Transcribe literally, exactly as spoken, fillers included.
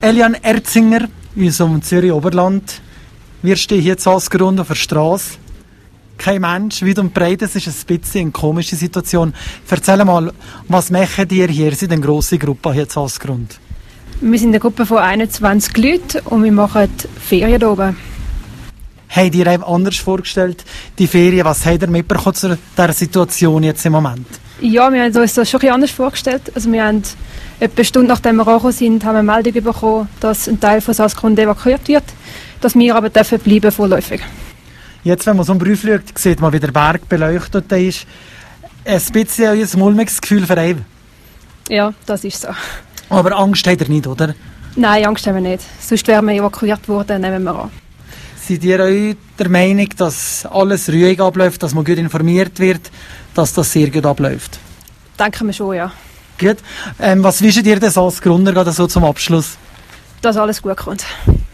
Elian Erzinger, in unserem Zürich Oberland. Wir stehen hier zu Asgrund auf der Straße. Kein Mensch, weit und breit, es ist ein bisschen eine komische Situation. Erzähl mal, was machen ihr hier? Ihr seid eine grosse Gruppe hier zu Asgrund. Wir sind eine Gruppe von einundzwanzig Leuten und wir machen Ferien hier oben. Habt ihr euch anders vorgestellt, die Ferien? Was habt ihr mitbekommen zu dieser Situation jetzt im Moment? Ja, wir haben uns das schon ein bisschen anders vorgestellt. Also wir haben etwa eine Stunde nachdem wir angekommen sind, haben wir eine Meldung bekommen, dass ein Teil von Asgrund evakuiert wird, dass wir aber dürfen bleiben vorläufig. Jetzt, wenn man so einen Brief schaut, sieht man, wie der Berg beleuchtet ist. Ein bisschen ein mulmiges Gefühl für einen. Ja, das ist so. Aber Angst habt ihr nicht, oder? Nein, Angst haben wir nicht. Sonst wären wir evakuiert worden, nehmen wir an. Seid ihr euch der Meinung, dass alles ruhig abläuft, dass man gut informiert wird, dass das sehr gut abläuft? Denken wir schon, ja. Gut. Ähm, was wünscht ihr denn als Gründer gerade so zum Abschluss? Dass alles gut kommt.